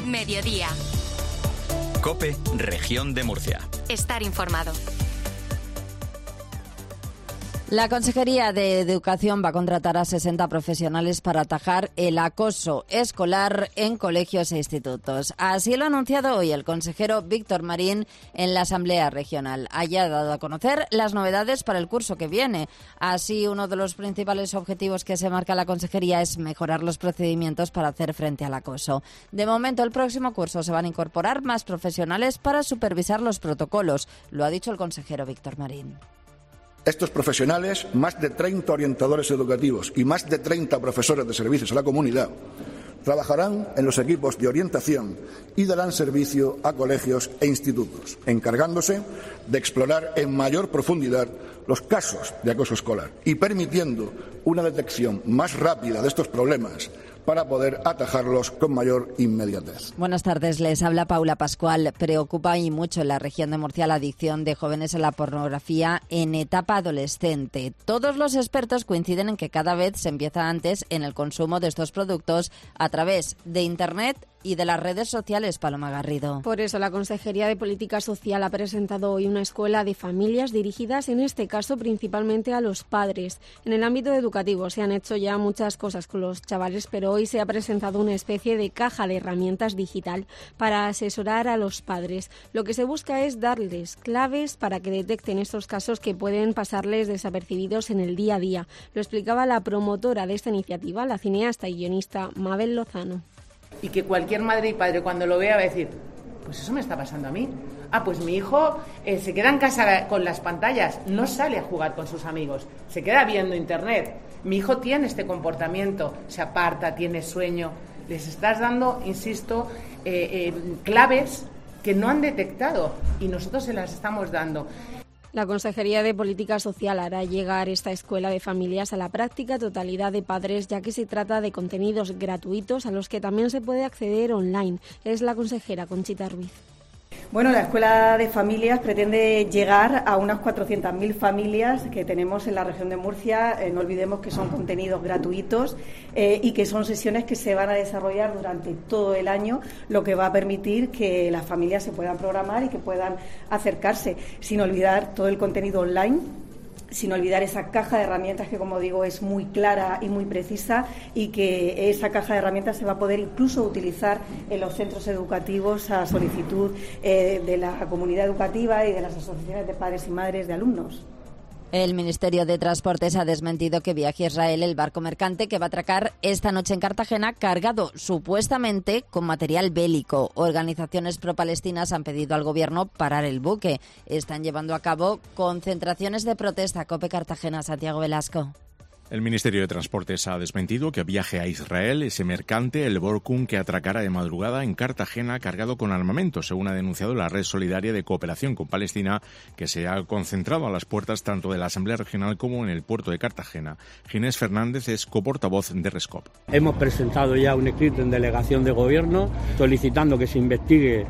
Mediodía. COPE, Región de Murcia. Estar informado. La Consejería de Educación va a contratar a 60 profesionales para atajar el acoso escolar en colegios e institutos. Así lo ha anunciado hoy el consejero Víctor Marín en la Asamblea Regional. Haya dado a conocer las novedades para el curso que viene. Así, uno de los principales objetivos que se marca la Consejería es mejorar los procedimientos para hacer frente al acoso. De momento, el próximo curso se van a incorporar más profesionales para supervisar los protocolos. Lo ha dicho el consejero Víctor Marín. Estos profesionales, más de 30 orientadores educativos y más de 30 profesores de servicios a la comunidad, trabajarán en los equipos de orientación y darán servicio a colegios e institutos, encargándose de explorar en mayor profundidad los casos de acoso escolar y permitiendo una detección más rápida de estos problemas para poder atajarlos con mayor inmediatez. Buenas tardes, les habla Paula Pascual. Preocupa y mucho en la región de Murcia la adicción de jóvenes a la pornografía en etapa adolescente. Todos los expertos coinciden en que cada vez se empieza antes en el consumo de estos productos a través de Internet y de las redes sociales, Paloma Garrido. Por eso la Consejería de Política Social ha presentado hoy una escuela de familias dirigidas, en este caso, principalmente a los padres. En el ámbito educativo se han hecho ya muchas cosas con los chavales, pero hoy se ha presentado una especie de caja de herramientas digital para asesorar a los padres. Lo que se busca es darles claves para que detecten estos casos que pueden pasarles desapercibidos en el día a día. Lo explicaba la promotora de esta iniciativa, la cineasta y guionista Mabel Lozano. Y que cualquier madre y padre cuando lo vea va a decir, pues eso me está pasando a mí. Ah, pues mi hijo se queda en casa con las pantallas, no sale a jugar con sus amigos, se queda viendo Internet. Mi hijo tiene este comportamiento, se aparta, tiene sueño. Les estás dando, insisto, claves que no han detectado y nosotros se las estamos dando. La Consejería de Política Social hará llegar esta escuela de familias a la práctica totalidad de padres, ya que se trata de contenidos gratuitos a los que también se puede acceder online. Es la consejera Conchita Ruiz. Bueno, la Escuela de Familias pretende llegar a unas 400.000 familias que tenemos en la región de Murcia. No olvidemos que son contenidos gratuitos y que son sesiones que se van a desarrollar durante todo el año, lo que va a permitir que las familias se puedan programar y que puedan acercarse, sin olvidar todo el contenido online, sin olvidar esa caja de herramientas que, como digo, es muy clara y muy precisa, y que esa caja de herramientas se va a poder incluso utilizar en los centros educativos a solicitud de la comunidad educativa y de las asociaciones de padres y madres de alumnos. El Ministerio de Transportes ha desmentido que viaje a Israel el barco mercante que va a atracar esta noche en Cartagena cargado supuestamente con material bélico. Organizaciones pro-palestinas han pedido al gobierno parar el buque. Están llevando a cabo concentraciones de protesta. COPE Cartagena, Santiago Velasco. El Ministerio de Transportes ha desmentido que viaje a Israel ese mercante, el Borkum, que atracará de madrugada en Cartagena cargado con armamento, según ha denunciado la Red Solidaria de Cooperación con Palestina, que se ha concentrado a las puertas tanto de la Asamblea Regional como en el puerto de Cartagena. Ginés Fernández es coportavoz de Rescop. Hemos presentado ya un escrito en delegación de gobierno solicitando que se investigue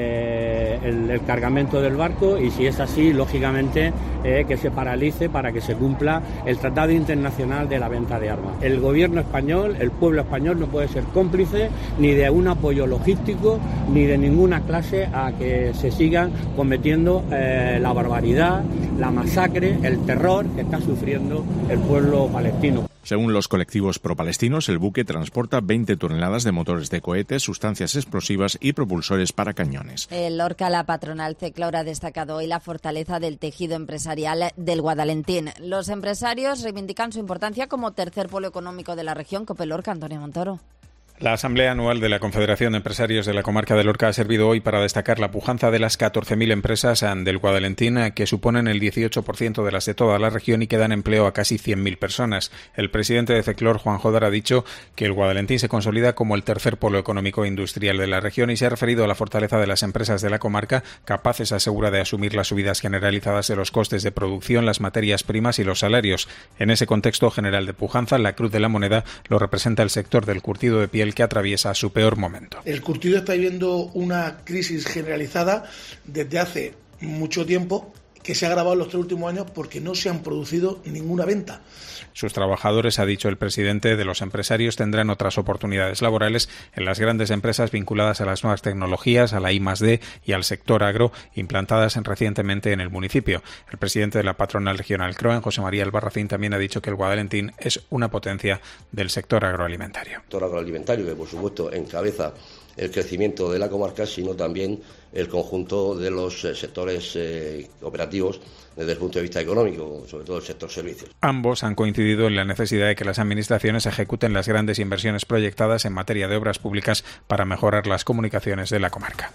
el cargamento del barco, y si es así, lógicamente que se paralice para que se cumpla el Tratado Internacional de la Venta de Armas. El gobierno español, el pueblo español, no puede ser cómplice ni de un apoyo logístico ni de ninguna clase a que se sigan cometiendo la barbaridad, la masacre, el terror que está sufriendo el pueblo palestino. Según los colectivos pro-palestinos, el buque transporta 20 toneladas de motores de cohetes, sustancias explosivas y propulsores para cañones. El Lorca, la patronal Ceclor, ha destacado hoy la fortaleza del tejido empresarial del Guadalentín. Los empresarios reivindican su importancia como tercer polo económico de la región. COPE Lorca, Antonio Montoro. La Asamblea Anual de la Confederación de Empresarios de la Comarca de Lorca ha servido hoy para destacar la pujanza de las 14.000 empresas del Guadalentín, que suponen el 18% de las de toda la región y que dan empleo a casi 100.000 personas. El presidente de Ceclor, Juan Jodar, ha dicho que el Guadalentín se consolida como el tercer polo económico e industrial de la región y se ha referido a la fortaleza de las empresas de la comarca, capaces, asegura, de asumir las subidas generalizadas de los costes de producción, las materias primas y los salarios. En ese contexto general de pujanza, la cruz de la moneda lo representa el sector del curtido de piel, que atraviesa su peor momento. El curtido está viviendo una crisis generalizada desde hace mucho tiempo, que se ha agravado en los 3 últimos años porque no se han producido ninguna venta. Sus trabajadores, ha dicho el presidente de los empresarios, tendrán otras oportunidades laborales en las grandes empresas vinculadas a las nuevas tecnologías, a la I+D y al sector agro, implantadas recientemente en el municipio. El presidente de la patronal regional CROEN, José María Albarracín, también ha dicho que el Guadalentín es una potencia del sector agroalimentario. El sector agroalimentario, que por supuesto encabeza el crecimiento de la comarca, sino también el conjunto de los sectores operativos desde el punto de vista económico, sobre todo el sector servicios. Ambos han coincidido en la necesidad de que las administraciones ejecuten las grandes inversiones proyectadas en materia de obras públicas para mejorar las comunicaciones de la comarca.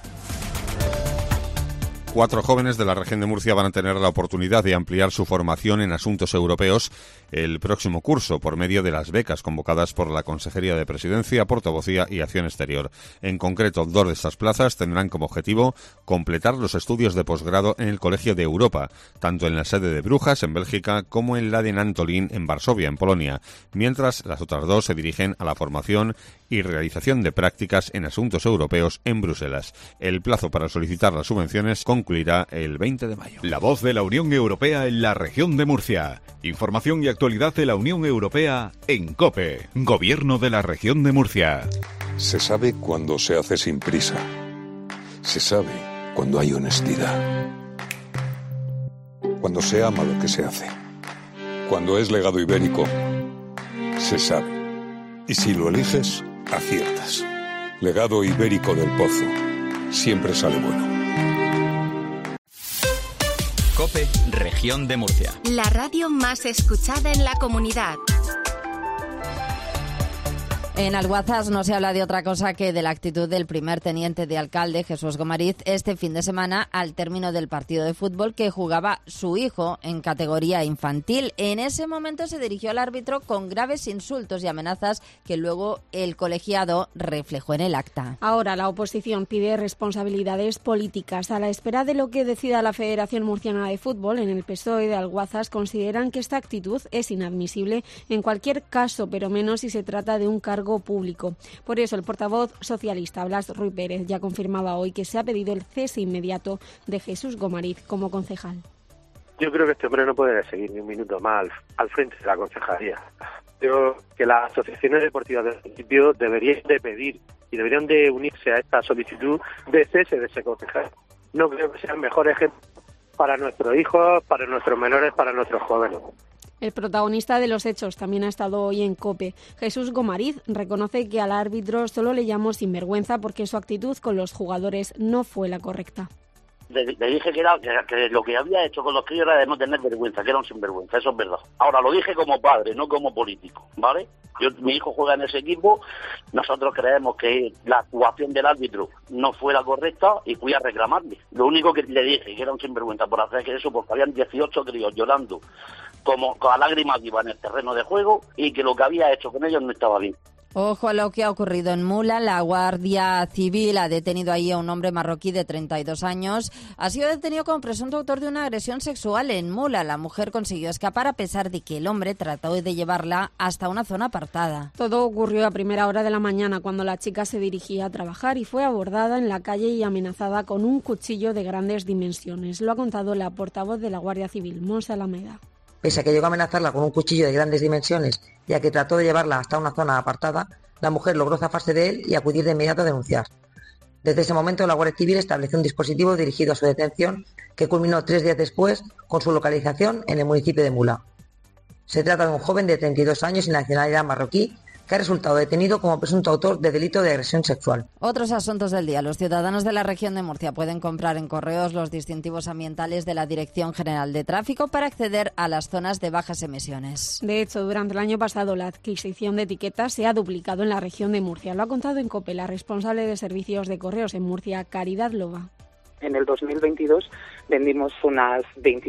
4 jóvenes de la región de Murcia van a tener la oportunidad de ampliar su formación en asuntos europeos el próximo curso por medio de las becas convocadas por la Consejería de Presidencia, Portavocía y Acción Exterior. En concreto, 2 de estas plazas tendrán como objetivo completar los estudios de posgrado en el Colegio de Europa, tanto en la sede de Brujas, en Bélgica, como en la de Nantolín, en Varsovia, en Polonia, mientras las otras 2 se dirigen a la formación y realización de prácticas en asuntos europeos en Bruselas. El plazo para solicitar las subvenciones concluirá el 20 de mayo. La voz de la Unión Europea en la región de Murcia. Información y actualidad de la Unión Europea en COPE. Gobierno de la región de Murcia. Se sabe cuando se hace sin prisa. Se sabe cuando hay honestidad. Cuando se ama lo que se hace. Cuando es legado ibérico, se sabe. Y si lo eliges, aciertas. Legado ibérico del Pozo. Siempre sale bueno. COPE, región de Murcia. La radio más escuchada en la comunidad. En Alguazas no se habla de otra cosa que de la actitud del primer teniente de alcalde, Jesús Gomariz, este fin de semana al término del partido de fútbol que jugaba su hijo en categoría infantil. En ese momento se dirigió al árbitro con graves insultos y amenazas que luego el colegiado reflejó en el acta. Ahora la oposición pide responsabilidades políticas. A la espera de lo que decida la Federación Murciana de Fútbol, en el PSOE de Alguazas consideran que esta actitud es inadmisible en cualquier caso, pero menos si se trata de un cargo público. Por eso el portavoz socialista Blas Ruiz Pérez ya confirmaba hoy que se ha pedido el cese inmediato de Jesús Gomariz como concejal. Yo creo que este hombre no puede seguir ni un minuto más al frente de la concejalía. Creo que las asociaciones deportivas del municipio deberían de pedir y deberían de unirse a esta solicitud de cese de ese concejal. No creo que sea el mejor ejemplo para nuestros hijos, para nuestros menores, para nuestros jóvenes. El protagonista de los hechos también ha estado hoy en COPE. Jesús Gomariz reconoce que al árbitro solo le llamó sinvergüenza porque su actitud con los jugadores no fue la correcta. Le dije que lo que había hecho con los críos era de no tener vergüenza, que era un sinvergüenza, eso es verdad. Ahora, lo dije como padre, no como político, ¿vale? Mi hijo juega en ese equipo, nosotros creemos que la actuación del árbitro no fue la correcta y fui a reclamarle. Lo único que le dije, que era un sinvergüenza por hacer eso, porque habían 18 críos llorando como a lágrimas vivas en el terreno de juego y que lo que había hecho con ellos no estaba bien. Ojo a lo que ha ocurrido en Mula. La Guardia Civil ha detenido ahí a un hombre marroquí de 32 años. Ha sido detenido como presunto autor de una agresión sexual en Mula. La mujer consiguió escapar a pesar de que el hombre trató de llevarla hasta una zona apartada. Todo ocurrió a primera hora de la mañana cuando la chica se dirigía a trabajar y fue abordada en la calle y amenazada con un cuchillo de grandes dimensiones. Lo ha contado la portavoz de la Guardia Civil, Monse Alameda. Pese a que llegó a amenazarla con un cuchillo de grandes dimensiones y a que trató de llevarla hasta una zona apartada, la mujer logró zafarse de él y acudir de inmediato a denunciar. Desde ese momento, la Guardia Civil estableció un dispositivo dirigido a su detención que culminó 3 días después con su localización en el municipio de Mula. Se trata de un joven de 32 años y nacionalidad marroquí que ha resultado detenido como presunto autor de delito de agresión sexual. Otros asuntos del día. Los ciudadanos de la región de Murcia pueden comprar en correos los distintivos ambientales de la Dirección General de Tráfico para acceder a las zonas de bajas emisiones. De hecho, durante el año pasado la adquisición de etiquetas se ha duplicado en la región de Murcia. Lo ha contado en COPE la responsable de servicios de correos en Murcia, Caridad Loba. En el 2022 vendimos unas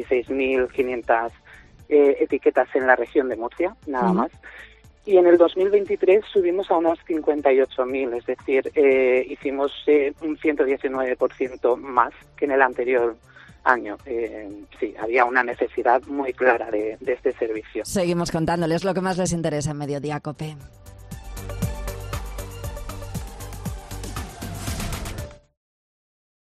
26.500 etiquetas en la región de Murcia, nada más. Y en el 2023 subimos a unos 58.000, es decir, hicimos un 119% más que en el anterior año. Sí, había una necesidad muy clara de este servicio. Seguimos contándoles lo que más les interesa en Mediodía COPE.